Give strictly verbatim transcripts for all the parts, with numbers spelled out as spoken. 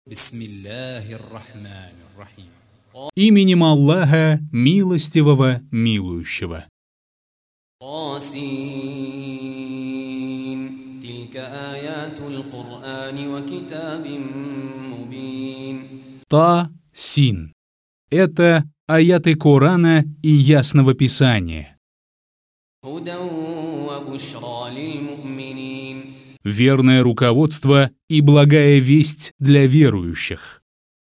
Именем Аллаха, милостивого, милующего. Та-син. Это аяты Корана и Ясного Писания. Верное руководство и благая весть для верующих,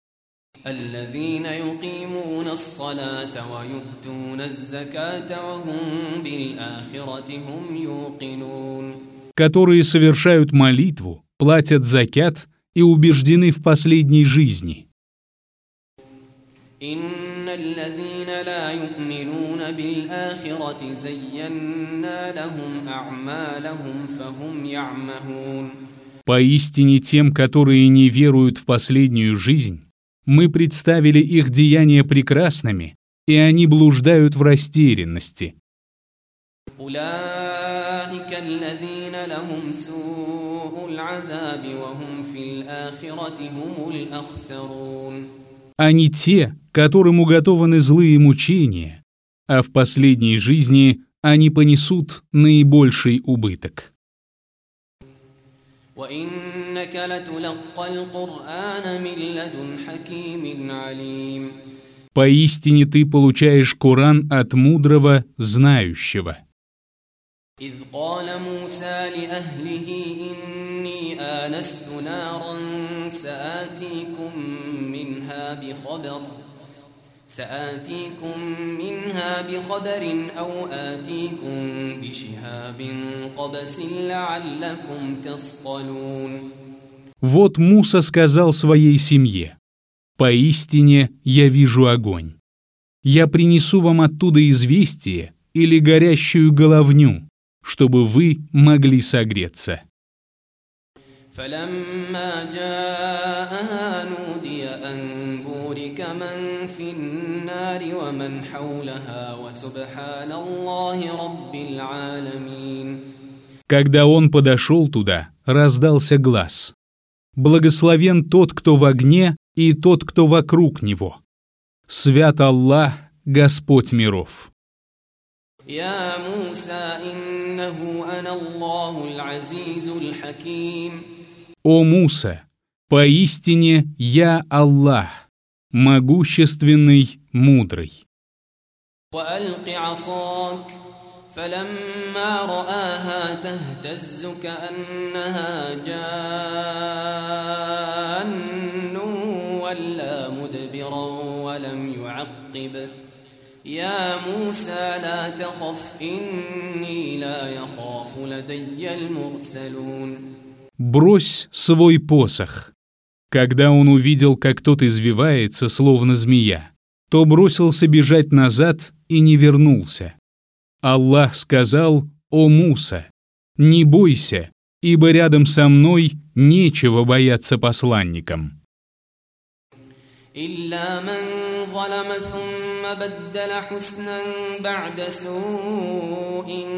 которые совершают молитву, платят закят и убеждены в последней жизни. Поистине тем, которые не веруют в последнюю жизнь, мы представили их деяния прекрасными, и они блуждают в растерянности. Они те, которым уготованы злые мучения, а в последней жизни они понесут наибольший убыток. Поистине ты получаешь Коран от мудрого, знающего. إذ قال موسى لأهله إني آنست نارا سآتيكم منها بخبر سآتيكم منها بخبر أو آتيكم بشهاب قبس لعلكم تصطلون. Вот Муса сказал своей семье: «Поистине я вижу огонь. Я принесу вам оттуда известие или горящую головню, чтобы вы могли согреться». Когда он подошел туда, раздался глас: «Благословен тот, кто в огне, и тот, кто вокруг него. Свят Аллах, Господь миров». يا موسى إنه أنا الله العزيز الحكيم. О Муса, поистине я Аллах, могущественный, мудрый. وألق عصاك فلما رآها تهتز كأنها جان ولا مدبرا ولم يعقب. يا موسى لا تخف إني لا يخاف لدي المرسلون. Брось свой посох. Когда он увидел, как тот извивается, словно змея, то бросился бежать назад и не вернулся. Аллах сказал: «О Муса, не бойся, ибо рядом со мной нечего бояться посланникам». إلا من ظلم ثم بدل حسنا بعد سوء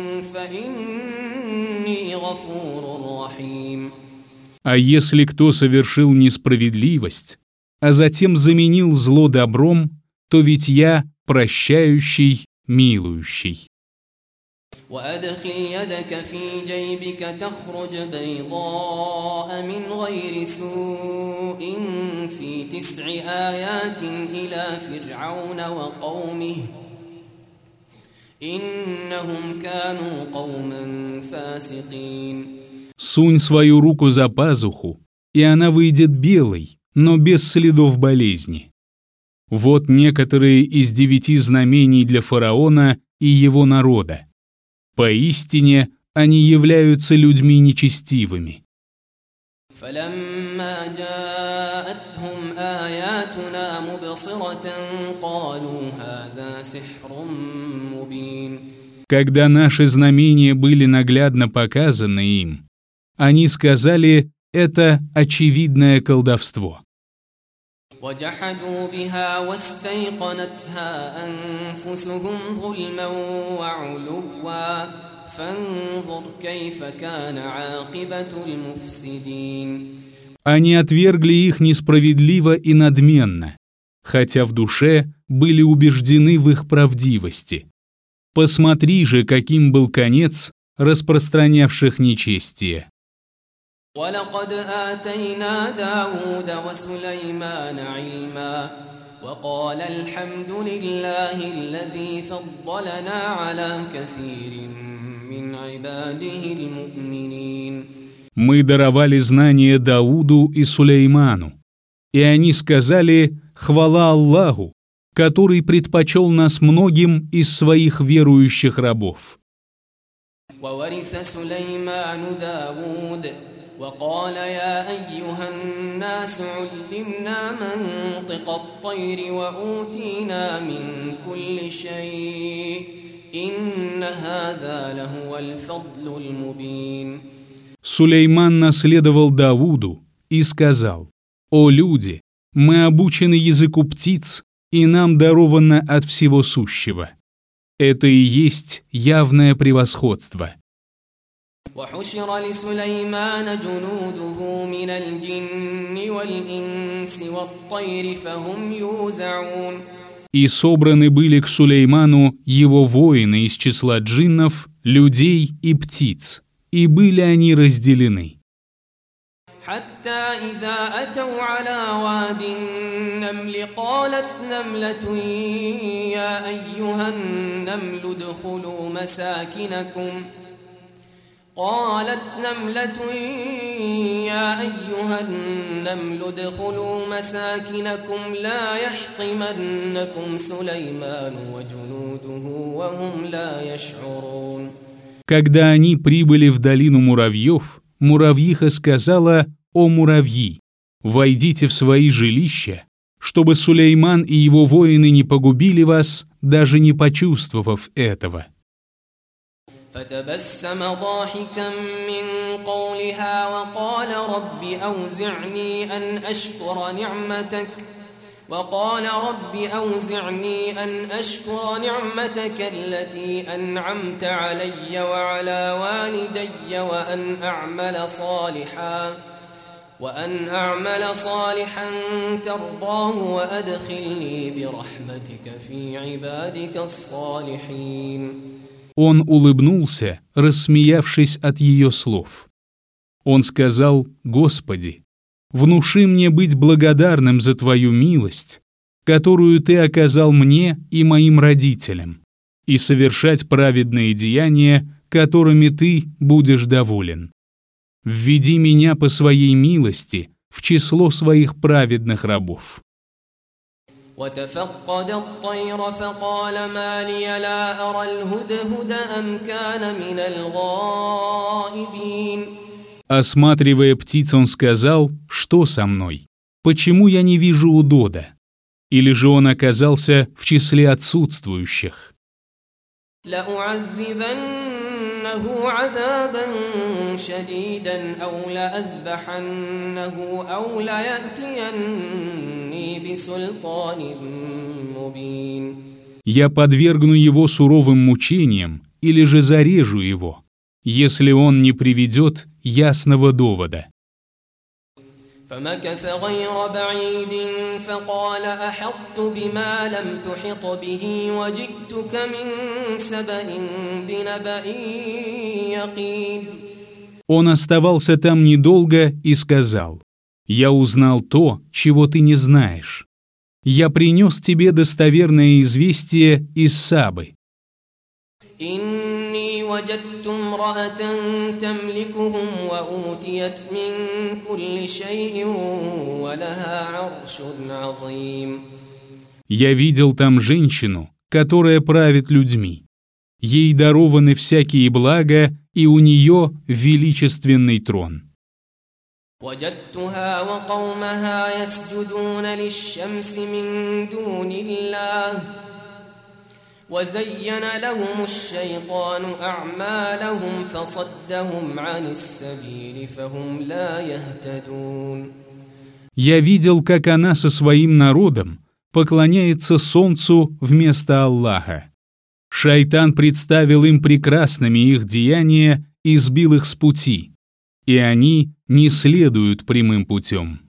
فإني غفور رحيم. А если кто совершил несправедливость, а затем заменил зло добром, то ведь я прощающий, милующий. وأدخل يدك في جيبك تخرج بيضاء من غير سوء في تسع آيات إلى فرعون وقومه إنهم كانوا قوما فاسقين. Сунь свою руку за пазуху, и она выйдет белой, но без следов болезни. Вот некоторые из девяти знамений для фараона и его народа. Поистине, они являются людьми нечестивыми. Когда наши знамения были наглядно показаны им, они сказали: это очевидное колдовство. وجحدوا بها واستيقنتها أنفسهم ظلما وعلوا فانظر كيف كان عاقبة المفسدين. Они отвергли их несправедливо и надменно, хотя в душе были убеждены в их правдивости. Посмотри же, каким был конец распространявших нечестие. وَلَقَدْ آتَيْنَا دَاوُودَ وَسُلَيْمَانَ عِلْمًا وَقَالَ الْحَمْدُ لِلَّهِ الَّذِي فَضَّلَنَا عَلَى كَثِيرٍ مِّنْ عِبَادِهِ الْمُؤْمِنِينَ. Мы даровали знания Дауду и Сулейману, и они сказали «Хвала Аллаху, который предпочел нас многим из своих верующих рабов». وَوَرِثَ سُلَيْمَانُ دَاوُودَ وَقَالَ يَا أَيُّهَا النَّاسُ عُلِّمْنَا مَنطِقَ الطَّيْرِ وَأُوتِينَا مِنْ كُلِّ شَيْءٍ إِنَّ هَذَا لَهُوَ الْفَضْلُ الْمُبِينُ. Сулейман наследовал Давуду и сказал: «О люди, мы обучены языку птиц, и нам даровано от всего сущего». Это и есть явное превосходство. وحشر لسليمان جنوده من الجن والإنس والطير فهم يوزعون. И собраны были к Сулейману его воины из числа джиннов, людей и птиц, и были они разделены. حتى إذا أتوا على واد النمل قالت نملة يا أيها النمل ادخلوا مساكنكم قالت نملة يا أيها النمل ادخلوا مساكنكم لا يحطمنكم سليمان وجنوده وهم لا يشعرون. Когда они прибыли в долину муравьев, муравьиха сказала: «О муравьи, войдите в свои жилища, чтобы Сулейман и его воины не погубили вас, даже не почувствовав этого». فتبسم ضاحكا من قولها وقال رب أوزعني أن أشكر نعمتك وقال رب أوزعني أن أشكر نعمتك التي أنعمت علي وعلى والدي وأن أعمل صالحا وأن أعمل صالحا ترضاه وأدخلني برحمتك في عبادك الصالحين. Он улыбнулся, рассмеявшись от ее слов. Он сказал: «Господи, внуши мне быть благодарным за Твою милость, которую Ты оказал мне и моим родителям, и совершать праведные деяния, которыми Ты будешь доволен. Введи меня по Своей милости в число Своих праведных рабов». وتفقد الطير فقال ما لي لا أرى الهدهد أم كان من الغائبين. Осматривая птиц, он сказал: «Что со мной? Почему я не вижу удода? Или же он оказался в числе отсутствующих?» لأعذبنه عذابا شديدا أو لأذبحنه أو ليأتيني بسلطان مبين. Я подвергну его суровым мучениям или же зарежу его, если он не приведет ясного довода. فمكث غير بعيد فقال أحطت بما لم تحط به وجئتك من سبأ بنبأ يقين. Он оставался там недолго и сказал: «Я узнал то, чего ты не знаешь. Я принес тебе достоверное известие из Сабы». إني وجدت امرأة تملكهم وأوتيت من كل شيء ولها عرش عظيم. Я видел там женщину, которая правит людьми. Ей дарованы всякие блага, и у нее величественный трон. وجدتها وقومها يسجدون للشمس من دون الله وزين لهم الشيطان أعمالهم فصدهم عن السبيل فهم لا يهتدون. Я видел, как она со своим народом поклоняется солнцу вместо Аллаха. Шайтан представил им прекрасными их деяния и сбил их с пути, и они не следуют прямым путем.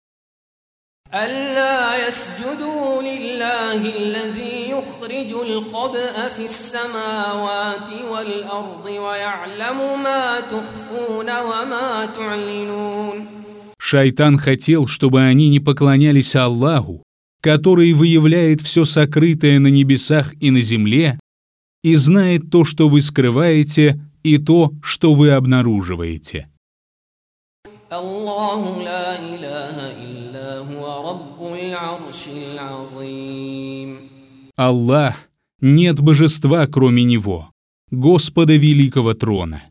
ألا يسجدوا لله الذي يخرج الخبأ في السماوات والأرض ويعلم ما تخفون وما تعلنون. Шайтан хотел, чтобы они не поклонялись Аллаху, который выявляет все сокрытое на небесах и на земле, и знает то, что вы скрываете, и то, что вы обнаруживаете. الله لا إله إلا هو رب العرش العظيم. Аллах, нет божества, кроме Него, Господа Великого Трона.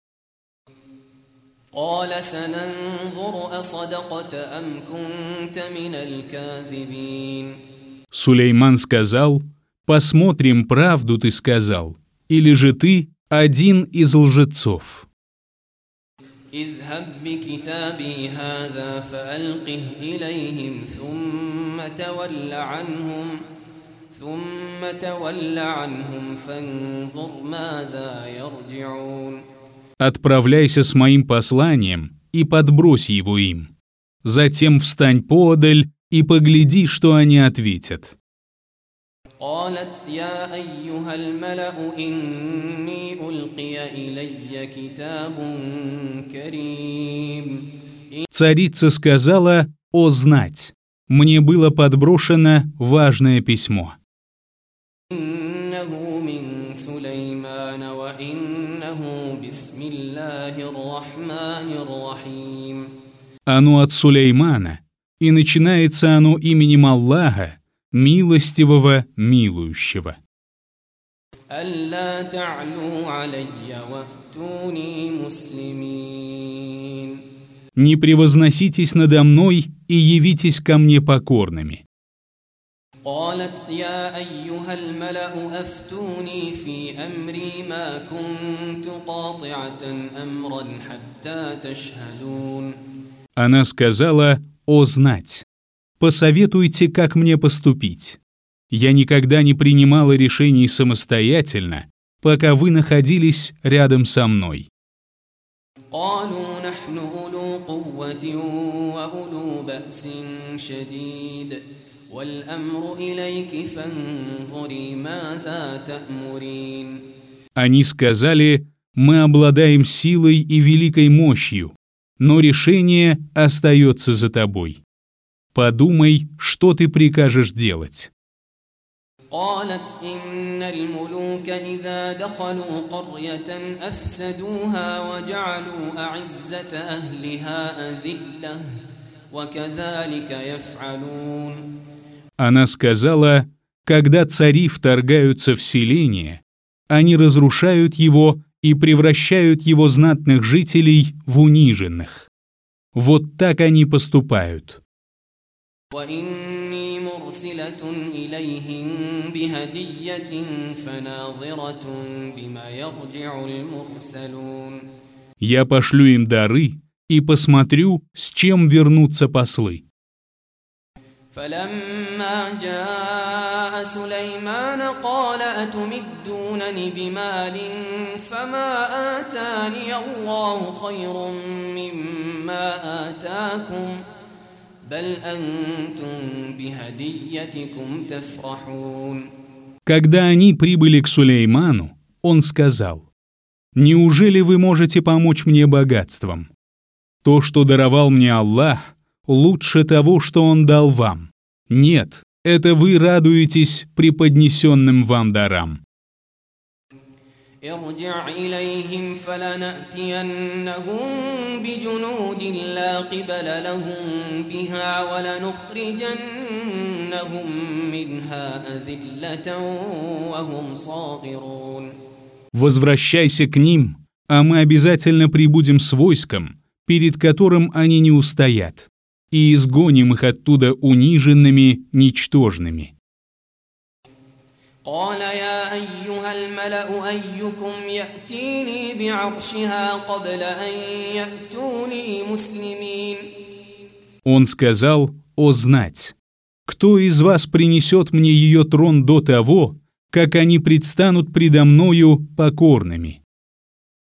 قال سننظر أصدقت أم كنت من الكاذبين. Сулейман сказал: «Посмотрим, правду ты сказал, или же ты один из лжецов». اذهب بكتابي هذا فألقه إليهم ثم تول عنهم ثم تول عنهم فانظر ماذا يرجعون. «Отправляйся с моим посланием и подбрось его им. Затем встань поодаль и погляди, что они ответят». قالت يا أيها الملأ إني ألقي إلي كتاب كريم. Царица сказала: «О знать, мне было подброшено важное письмо. إنه من سليمان وإنه بسم الله الرحمن الرحيم». Оно от Сулеймана, и начинается оно именем Аллаха, милостивого, милующего. ألا تعلوا علي وأتوني مسلمين. Не превозноситесь надо мной и явитесь ко мне покорными. قالت يا أيها الملأ أفتوني في أمري ما كنت قاطعة أمرا حتى تشهدون. Она сказала: «О знать, посоветуйте, как мне поступить. Я никогда не принимала решений самостоятельно, пока вы находились рядом со мной». قالوا نحن أولو قوة وأولو بأس شديد والأمر إليك فانظري ماذا تأمرين. Они сказали: «Мы обладаем силой и великой мощью, но решение остается за тобой. Подумай, что ты прикажешь делать». قالت إن الملوك إذا دخلوا قرية أفسدوها وجعلوا أعزة أهلها أذلة وكذلك يفعلون. Она сказала: «Когда цари вторгаются в селение, они разрушают его и превращают его знатных жителей в униженных. Вот так они поступают». وإني مرسلة إليهم بهدية فناظرة بما يرجع المرسلون. Я пошлю им дары и посмотрю, с чем вернутся послы. فلما جاء سليمان قال أتمدونني بمال فما آتاني الله خير مما آتاكم بل أنتم بهديتكم تفرحون. Когда они прибыли к Сулейману, он сказал: «Неужели вы можете помочь мне богатством? То, что даровал мне Аллах, лучше того, что Он дал вам. Нет, это вы радуетесь преподнесенным вам дарам». ارجع إليهم فلنأتينهم بجنود لا قبل لهم بها ولنخرجنهم منها أذلة وهم صاغرون. «Возвращайся к ним, а мы обязательно прибудем с войском, перед которым они не устоят, и изгоним их оттуда униженными, ничтожными». قال يا أيها الملأ أيكم يأتيني بعرشها قبل أن يأتوني مسلمين. Он сказал: «О знать, кто из вас принесет мне ее трон до того, как они предстанут предо мною покорными?»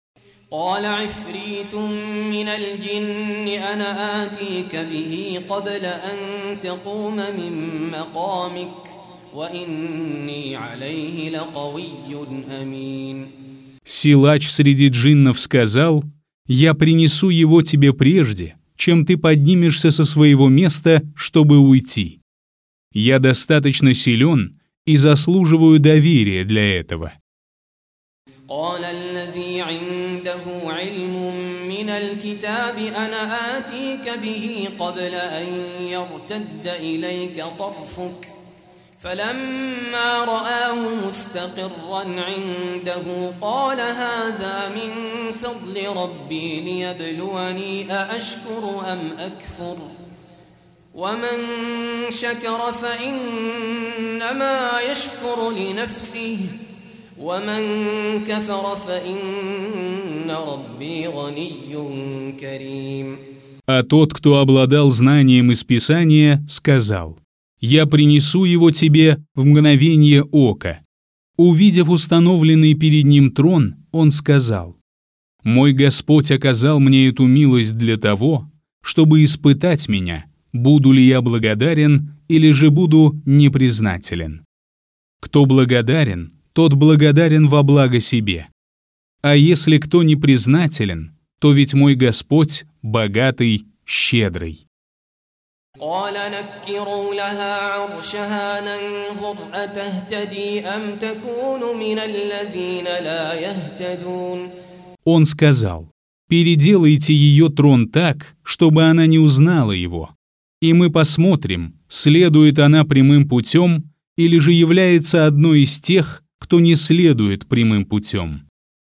قال عفريت من الجن أنا آتيك به قبل أن تقوم من مقامك وإني عليه لقوي أمين. Силач среди джиннов сказал: «Я принесу его тебе прежде, чем ты поднимешься со своего места, чтобы уйти. Я достаточно силен и заслуживаю доверия для этого». قال الذي عنده علم من الكتاب أنا آتيك به قبل أن يرتد إليك طرفك فلما رآه مستقرا عنده قال هذا من فضل ربي ليبلوني أأشكر أم أكفر ومن شكر فإنما يشكر لنفسه ومن كفر فإن ربي غني كريم. А тот, кто обладал знанием из Писания, сказал: «Я принесу его тебе в мгновение ока». Увидев установленный перед ним трон, он сказал: «Мой Господь оказал мне эту милость для того, чтобы испытать меня, буду ли я благодарен или же буду непризнателен. Кто благодарен, тот благодарен во благо себе. А если кто непризнателен, то ведь мой Господь богатый, щедрый». قال نكروا لها عرشها ننظر أتهتدي أم تكون من الذين لا يهتدون. Он сказал: «Переделайте ее трон так, чтобы она не узнала его, и мы посмотрим, следует она прямым путем или же является одной из тех, кто не следует прямым путем».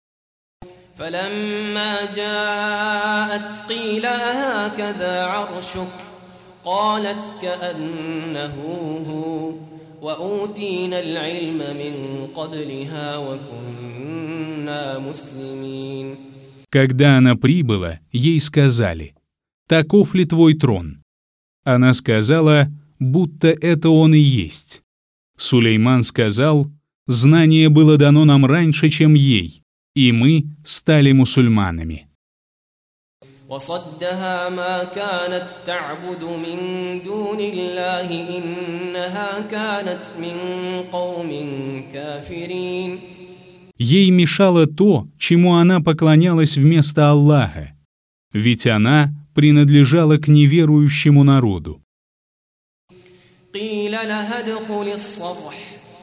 فلما جاءت قيل هكذا عرشك قالت كأنه هو وأوتينا العلم من قبلها وكنا مسلمين. Когда она прибыла, ей сказали: «Таков ли твой трон?» Она сказала, будто это он и есть. Сулейман сказал: «Знание было дано нам раньше, чем ей, и мы стали мусульманами». وصدها ما كانت تعبد من دون الله إنها كانت من قوم كافرين. Ей мешало то, чему она поклонялась вместо Аллаха, ведь она принадлежала к неверующему народу. قيل لها ادخل الصرح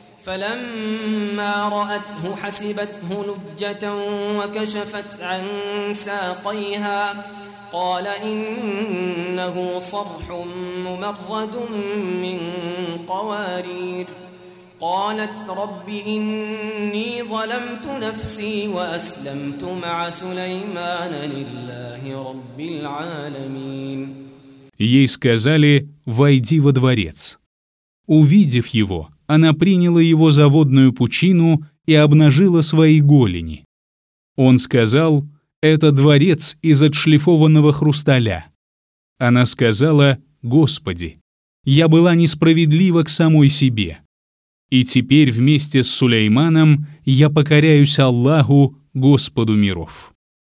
فلما رأته حسبته لجة وكشفت عن ساقيها قال إنه صرح ممرد من قوارير قالت رب إني ظلمت نفسي وأسلمت مع سليمان لله رب العالمين. Ей сказали: «Войди во дворец». Увидев его, она приняла его за водную пучину и обнажила свои голени. Он сказал: «Это дворец из отшлифованного хрусталя». Она сказала: «Господи, я была несправедлива к самой себе. И теперь вместе с Сулейманом я покоряюсь Аллаху, Господу миров».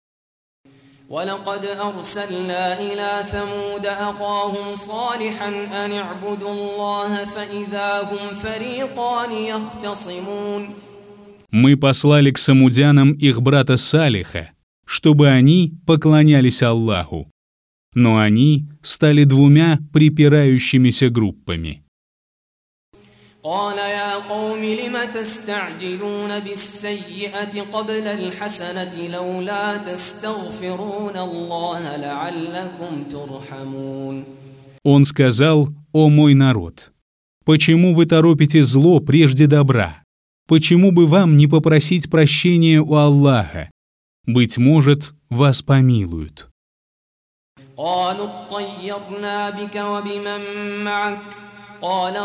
ولقد أرسلنا إلى ثمود أخاهم صالحا أن اعبدوا الله فإذا هم فريقان يختصمون. Мы послали к самудянам их брата Салиха, чтобы они поклонялись Аллаху. Но они стали двумя припирающимися группами. قال يا قوم لم تستعجلون بالسيئة قبل الحسنة لولا تستغفرون الله لعلكم ترحمون. Он сказал: «О мой народ, почему вы торопите зло прежде добра? Почему бы вам не попросить прощения у Аллаха? Быть может, вас помилуют». قالوا اطيرنا بك وبمن معك قال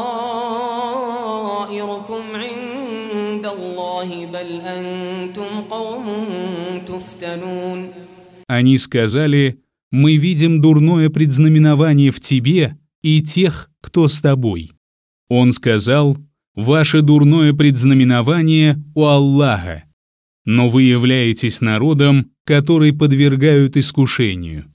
طائركم عند الله بل أنتم قوم تفتنون. Они сказали: «Мы видим дурное предзнаменование в тебе и тех, кто с тобой». Он сказал: «Ваше дурное предзнаменование у Аллаха, но вы являетесь народом, который подвергают искушению.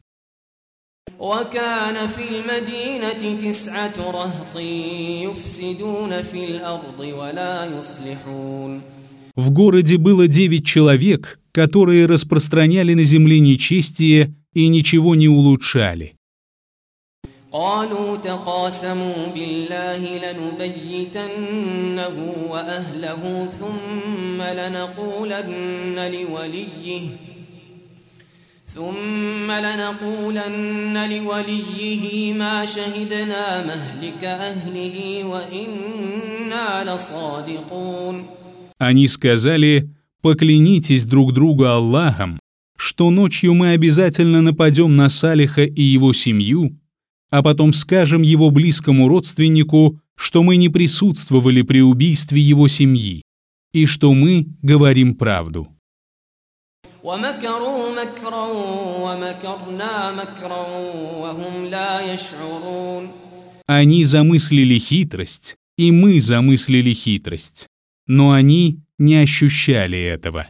وكان في المدينة تسعة رهط يفسدون في الأرض ولا يصلحون. В городе было девять человек, которые распространяли на земле нечестие и ничего не улучшали. قالوا تقاسموا بالله لنبيتنه وأهله ثم لنقولن لوليه ثم لنقولن لوليه ما شهدنا مهلك أهله وإنا لصادقون. Они сказали: «Поклянитесь друг другу Аллахом, что ночью мы обязательно нападем на Салиха и его семью, а потом скажем его близкому родственнику, что мы не присутствовали при убийстве его семьи, и что мы говорим правду». ومكروا مكرا ومكرنا مكرا وهم لا يشعرون. Они замыслили хитрость, и мы замыслили хитрость, но они не ощущали этого.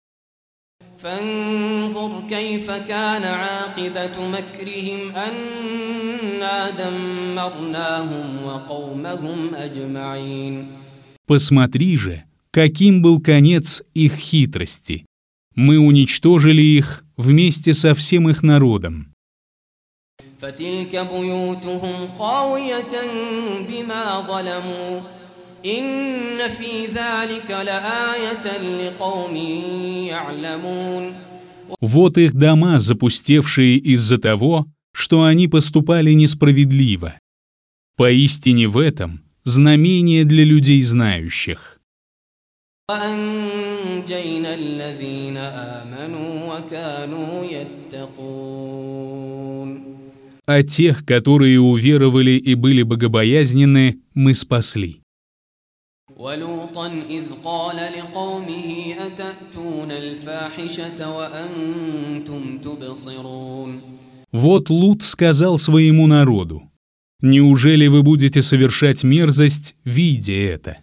فانظر كيف كان عاقبة مكرهم أنا دمرناهم وقومهم أجمعين. Посмотри же, каким был конец их хитрости. Мы уничтожили их вместе со всем их народом. فتلك بيوتهم خاوية بما ظلموا إن في ذلك لآية لقوم يعلمون. Вот их дома, запустевшие из-за того, что они поступали несправедливо. Поистине в этом знамение для людей знающих. وأنجينا الذين آمنوا وكانوا يتقون. А тех, которые уверовали и были богобоязненны, мы спасли. ولوطا إذ قال لقومه أتأتون الفاحشة وأنتم تبصرون. Вот Лут сказал своему народу: «Неужели вы будете совершать мерзость, видя это?»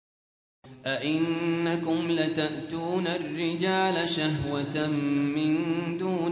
أئنكم لتأتون الرجال شهوة من دون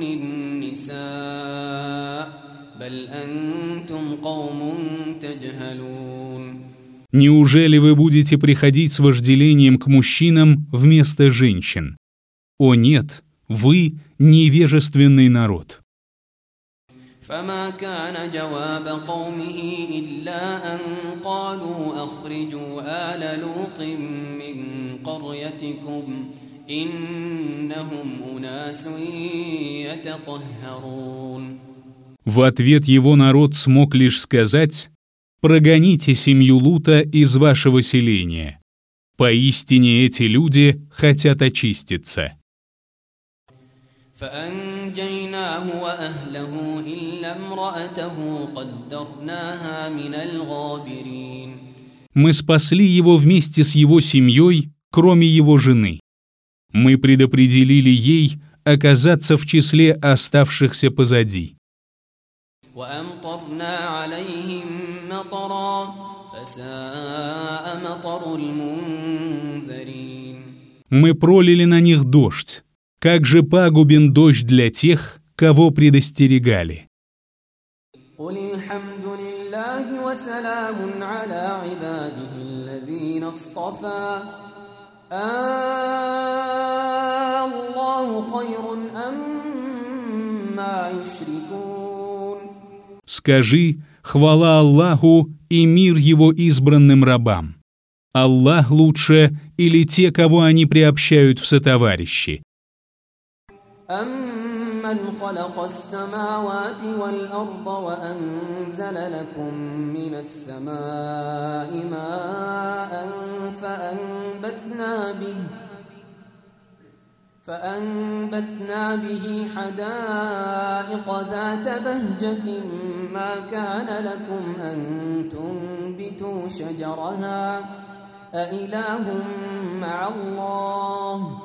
النساء بل أنتم قوم تجهلون. Неужели вы будете приходить с вожделением к мужчинам вместо женщин? О нет, вы невежественный народ. فما كان جواب قومه إلا أن قالوا أخرجوا آل لوط من قريتكم إنهم أناس يتطهرون. В ответ его народ смог лишь сказать: «Прогоните семью Лута из вашего селения. Поистине эти люди хотят очиститься». فأنجيناه وأهله إلا امرأته قدرناها من الغابرين. Мы спасли его вместе с его семьей, кроме его жены. Мы предопределили ей оказаться в числе оставшихся позади. وأمطرنا عليهم مطرا فساء مطر المنذرين. Мы пролили на них дождь. Как же пагубен дождь для тех, кого предостерегали. قل الحمد لله وسلام على عباده الذين اصطفى الله خير أما يشركون. Скажи: хвала Аллаху и мир его избранным рабам. Аллах лучше или те, кого они приобщают в сотоварищи? أَمَّنْ خَلَقَ السَّمَاوَاتِ وَالْأَرْضَ وَأَنزَلَ لَكُم مِّنَ السَّمَاءِ مَاءً فَأَنبَتْنَا بِهِ فَأَنبَتْنَا بِهِ حَدَائِقَ ذَاتَ بَهْجَةٍ مَّا كَانَ لَكُمْ أَن تُنبِتُوا شَجَرَهَا أَإِلَٰهٌ مَّعَ اللَّهِ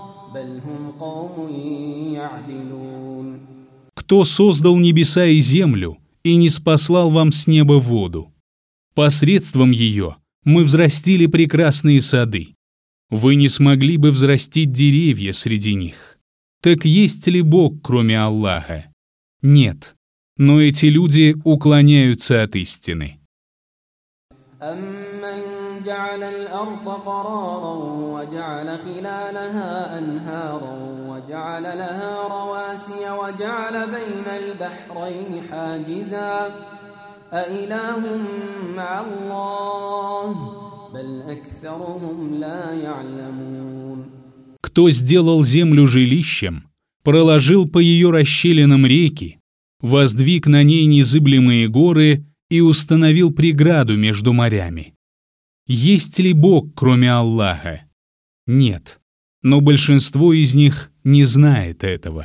Кто создал небеса и землю и не спаслал вам с неба воду? Посредством ее мы взрастили прекрасные сады. Вы не смогли бы взрастить деревья среди них. Так есть ли Бог, кроме Аллаха? Нет. Но эти люди уклоняются от истины. أَمَّنْ جَعَلَ الْأَرْضَ قَرَارًا وَجَعَلَ خِلَالَهَا أَنْهَارًا وَجَعَلَ لَهَا رَوَاسِيَ وَجَعَلَ بَيْنَ الْبَحْرَيْنِ حَاجِزًا أَإِلَٰهٌ مَّعَ اللَّهِ بَلْ أَكْثَرُهُمْ لَا يَعْلَمُونَ. Кто сделал землю жилищем, проложил по ее расщелинам реки, воздвиг на ней незыблемые горы и установил преграду между морями. Есть ли Бог, кроме Аллаха? Нет, но большинство из них не знает этого.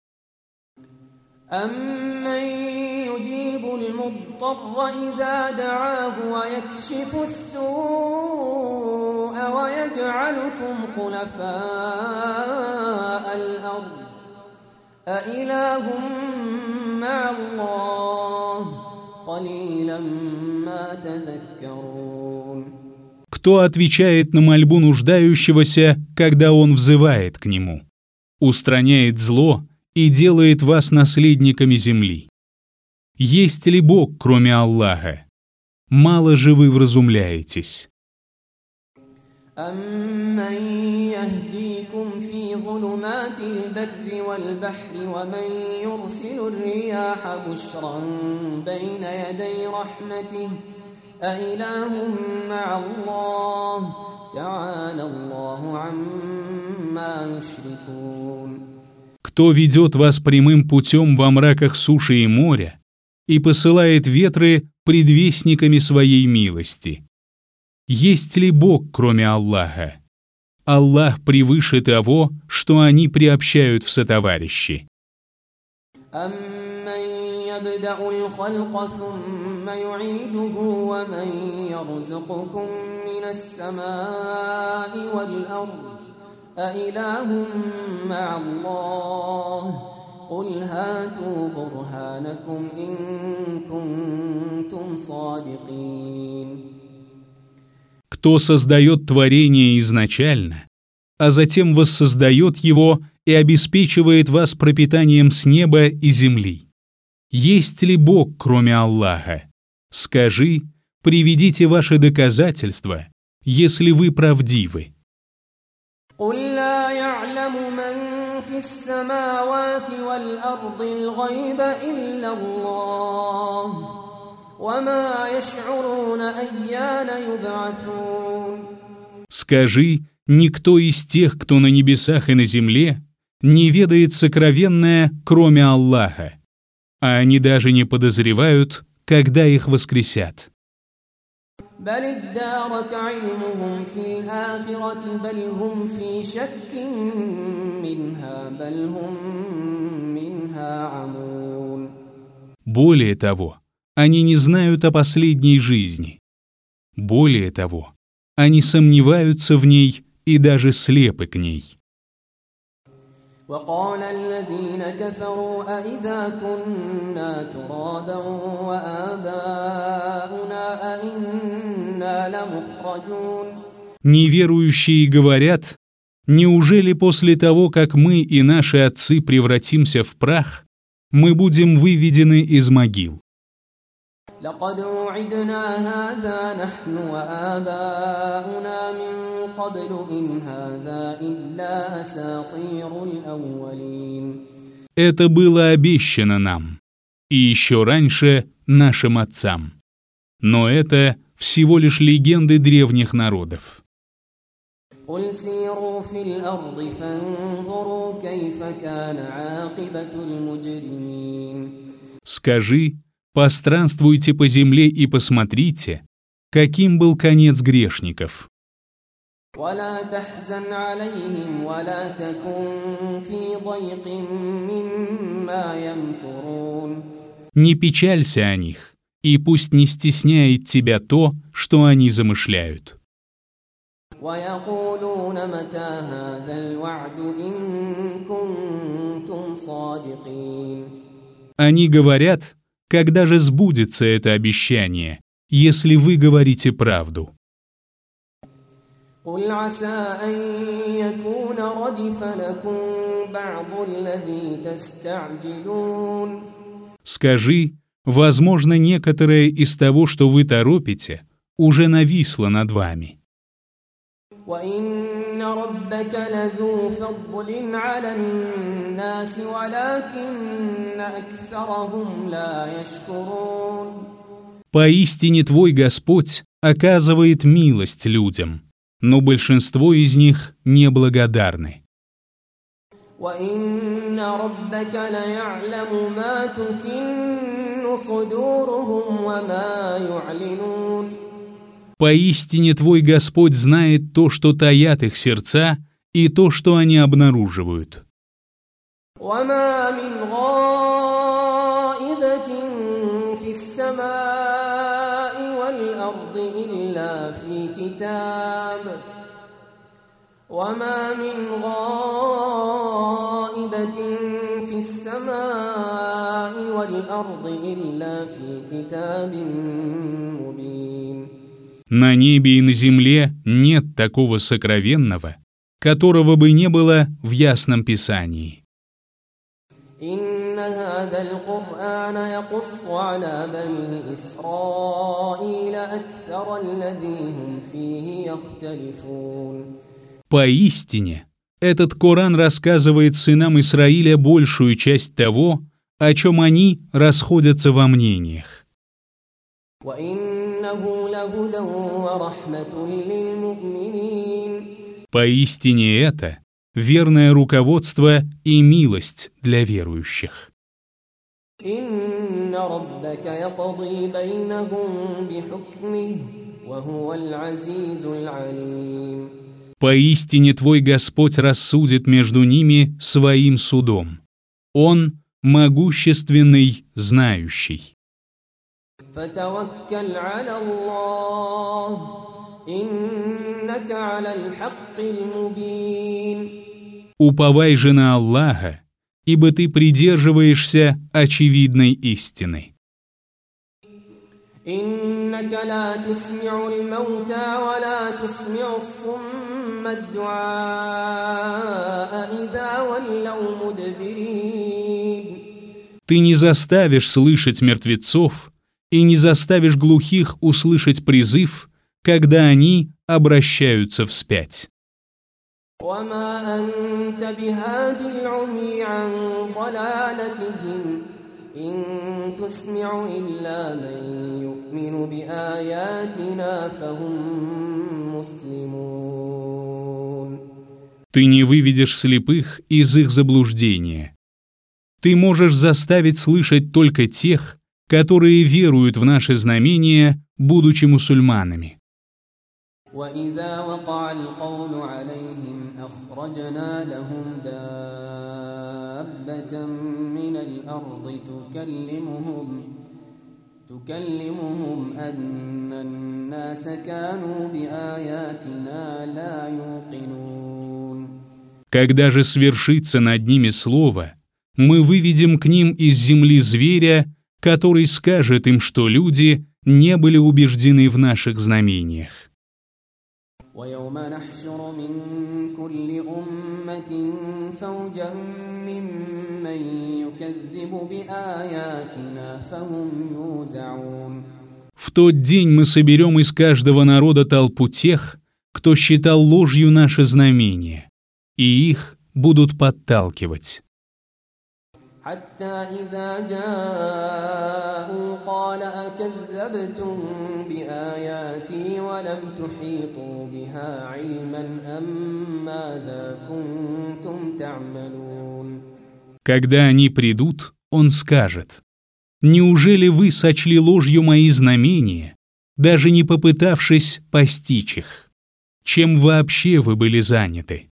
أَمَّن يُجِيبُ الْمُضْطَرَّ إِذَا دَعَاهُ وَيَكْشِفُ السُّوءَ وَيَجْعَلُكُمْ خُلَفَاءَ الْأَرْضِ أَإِلَٰهٌ مَّعَ اللَّهِ قَلِيلًا مَّا تَذَكَّرُونَ. Кто отвечает на мольбу нуждающегося, когда он взывает к нему, устраняет зло и делает вас наследниками земли? Есть ли Бог, кроме Аллаха? Мало же вы вразумляетесь. أَمَّن يَهْدِيكُمْ فِي ظُلُمَاتِ الْبَرِّ وَالْبَحْرِ وَمَن يُرْسِلُ الرِّيَاحَ بُشْرًا بَيْنَ يَدَيْ رَحْمَتِهِ أَإِلَٰهٌ مَّعَ اللَّهِ تَعَالَى اللَّهُ عَمَّا يُشْرِكُونَ. Кто ведет вас прямым путем во мраках суши и моря и посылает ветры предвестниками своей милости? Есть ли Бог, кроме Аллаха? Аллах превыше того, что они приобщают в сотоварищи. أَمَّن يَبْدَأُ الْخَلْقَ ثُمَّ يُعِيدُهُ وَمَن يَرْزُقُكُم مِّنَ السَّمَاءِ وَالْأَرْضِ أَإِلَٰهٌ مَّعَ اللَّهِ قُلْ هَاتُوا بُرْهَانَكُمْ إِن كُنتُمْ صَادِقِينَ. Кто создает творение изначально, а затем воссоздает его и обеспечивает вас пропитанием с неба и земли? Есть ли Бог, кроме Аллаха? Скажи, приведите ваши доказательства, если вы правдивы. قُل لَّا يَعْلَمُ مَن فِي السَّمَاوَاتِ وَالْأَرْضِ الْغَيْبَ إِلَّا اللَّهُ وَمَا يَشْعُرُونَ أَيَّانَ يُبْعَثُونَ. Скажи, никто из тех, кто на небесах и на земле, не ведает сокровенное, кроме Аллаха, а они даже не подозревают, когда их воскресят. بَلِ ادَّارَكَ عِلْمُهُمْ فِي الْآخِرَةِ بَلْ هُمْ فِي شَكٍّ مِّنْهَا بَلْ هُمْ مِنْهَا عَمُونَ. Более того, они не знают о последней жизни. Более того, они сомневаются в ней и даже слепы к ней. وَقَالَ الَّذِينَ كَفَرُوا أَإِذَا كُنَّا تُرَابًا وَآبَاؤُنَا أَإِنَّا لَمُخْرَجُونَ. Неверующие говорят, неужели после того, как мы и наши отцы превратимся в прах, мы будем выведены из могил? لقد وعدنا هذا نحن وآباؤنا من قبل إن هذا إلا أساطير الأولين. Это было обещано нам, и еще раньше нашим отцам. Но это всего лишь легенды древних народов. قل سيروا في الأرض فانظروا كيف كان عاقبة المجرمين. Скажи, постранствуйте по земле и посмотрите, каким был конец грешников. ولا تحزن عليهم ولا تكن في ضيق مما يمكرون. Не печалься о них, и пусть не стесняет тебя то, что они замышляют. ويقولون متى هذا الوعد إن كنتم صادقين. Они говорят, когда же сбудется это обещание, если вы говорите правду. قل عسى أن يكون ردف لكم بعض الذي تستعجلون. Скажи, возможно, некоторое из того, что вы торопите, уже нависло над вами. وإن ربك لذو فضل على الناس ولكن أكثرهم لا يشكرون. Поистине твой Господь оказывает милость людям, но большинство из них неблагодарны. وإن ربك ليعلم ما تكن صدورهم وما يعلنون. Поистине твой Господь знает то, что таят их сердца, и то, что они обнаруживают. وما من غائبة في السماء والأرض إلا في كتاب وما من غائبة في السماء والأرض إلا في كتاب مبين. На небе и на земле нет такого сокровенного, которого бы не было в ясном Писании. إن هذا القرآن يقص على بني إسرائيل أكثر الذي هم فيه يختلفون. Поистине, этот Коран рассказывает сынам Исраиля большую часть того, о чем они расходятся во мнениях. وإنه لهدى ورحمة للمؤمنين. Поистине это верное руководство и милость для верующих. إن ربك يقضي بينهم بحكمه وهو العزيز العليم. Поистине твой Господь рассудит между ними своим судом. Он могущественный, знающий. فتوكل على الله إنك على الحق المبين. Уповай же на Аллаха, ибо ты придерживаешься очевидной истины. إنك لا تسمع الموتى ولا تسمع الصم الدعاء إذا ولوا مدبرين. Ты не заставишь слышать мертвецов и не заставишь глухих услышать призыв, когда они обращаются вспять. وما أنت بهاد العمي عن ضلالتهم إن تسمع إلا من يؤمن بآياتنا فهم مسلمون. Ты не выведешь слепых из их заблуждения. Ты можешь заставить слышать только тех, которые веруют в наши знамения, будучи мусульманами. وإذا وقع القول عليهم أخرجنا لهم دابة من الأرض تكلمهم تكلمهم أن الناس كانوا بآياتنا لا يوقنون. Когда же свершится над ними слово, мы выведем к ним из земли зверя, который скажет им, что люди не были убеждены в наших знамениях. ويوم نحشر من كل أمة فوجا ممن يكذب بآياتنا فهم يوزعون. В тот день мы соберем из каждого народа толпу тех, кто считал ложью наши знамения, и их будут подталкивать. حتى إذا جاءوا قال أكذبتم بآياتي ولم تحيطوا بها علما أم ماذا كنتم تعملون. Когда они придут, он скажет: «Неужели вы сочли ложью мои знамения, даже не попытавшись постичь их? Чем вообще вы были заняты?»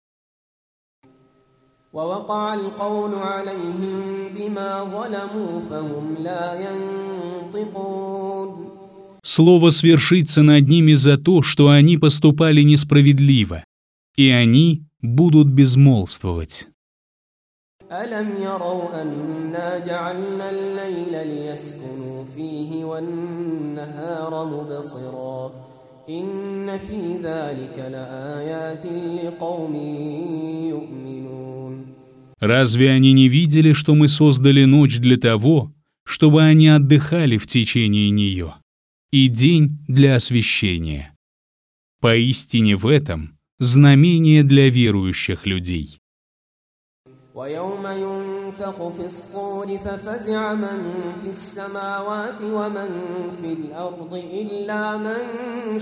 ووقع القول عليهم بما ظلموا فهم لا ينطقون. Слово свершится над ними за то, что они поступали несправедливо, и они будут безмолвствовать. ألم يروا أنا جعلنا الليل ليسكنوا فيه والنهار مبصرا إن في ذلك لآيات لقوم يؤمنون. Разве они не видели, что мы создали ночь для того, чтобы они отдыхали в течение нее, и день для освещения? Поистине в этом знамение для верующих людей. ويوم ينفخ في الصور ففزع من في السماوات ومن في الأرض إلا من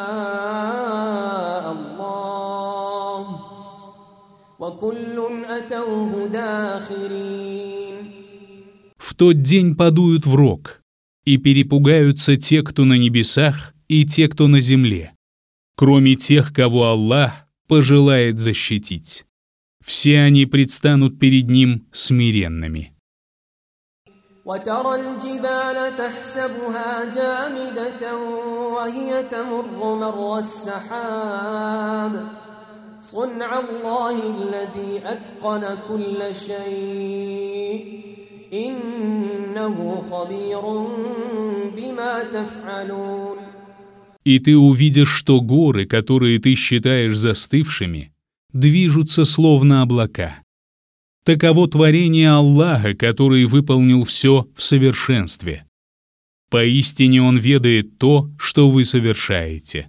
شاء الله وكل أتوه داخرين. В тот день подуют в рог, и перепугаются те, кто на небесах, и те, кто на земле, кроме тех, кого Аллах пожелает защитить. Все они предстанут перед Ним смиренными. وترى الجبال تحسبها جامدة وهي تمر مر السحاب صنع الله الذي أتقن كل شيء إنه خبير بما تفعلون. И ты увидишь, что горы, которые ты считаешь застывшими, движутся словно облака. Таково творение Аллаха, который выполнил все в совершенстве. Поистине Он ведает то, что вы совершаете.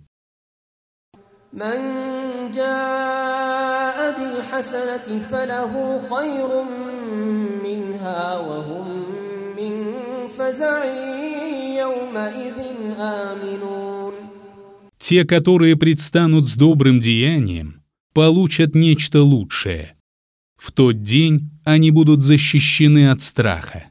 من جاء بالحسنة فله خير منها وهم من فزع يومئذ آمنون. Те, которые предстанут с добрым деянием, получат нечто лучшее. В тот день они будут защищены от страха.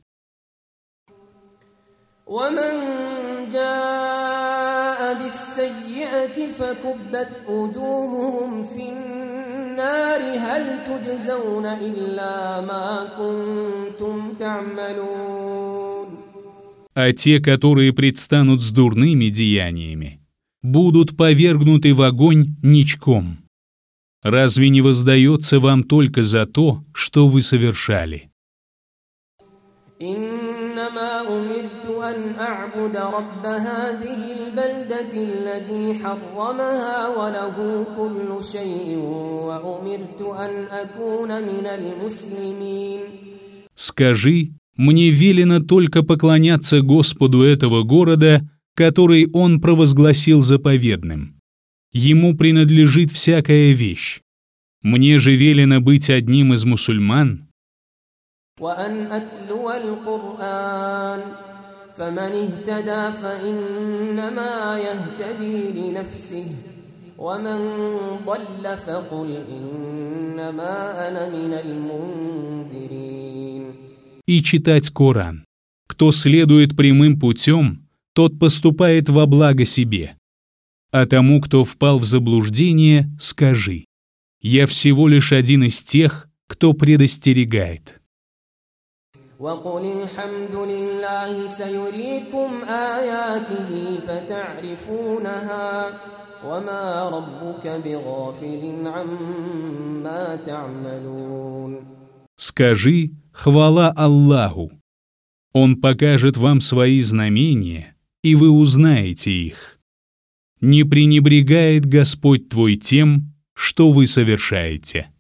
ومن جاء بالسيئة فكبت وجوههم في النار هل تجزون إلا ما كنتم تعملون. А те, которые предстанут с дурными деяниями, будут повергнуты в огонь ничком. Разве не воздается вам только за то, что вы совершали? إنما أمرت أن أعبد رب هذه البلدة الذي حرمها وله كل شيء وأمرت أن أكون من المسلمين. Скажи, мне велено только поклоняться Господу этого города, который Он провозгласил заповедным. Ему принадлежит всякая вещь. Мне же велено быть одним из мусульман. وأن أتلو القرآن فمن اهتدى فإنما يهتدي لنفسه ومن ضل فقل إنما أنا من المنذرين. И читать Коран. Кто следует прямым путем, тот поступает во благо себе. А тому, кто впал в заблуждение, скажи: я всего лишь один из тех, кто предостерегает. وقل الحمد لله سيريكم آياته فتعرفونها وما ربك بغافل عما تعملون. Скажи: хвала Аллаху. Он покажет вам свои знамения, и вы узнаете их. Не пренебрегает Господь твой тем, что вы совершаете.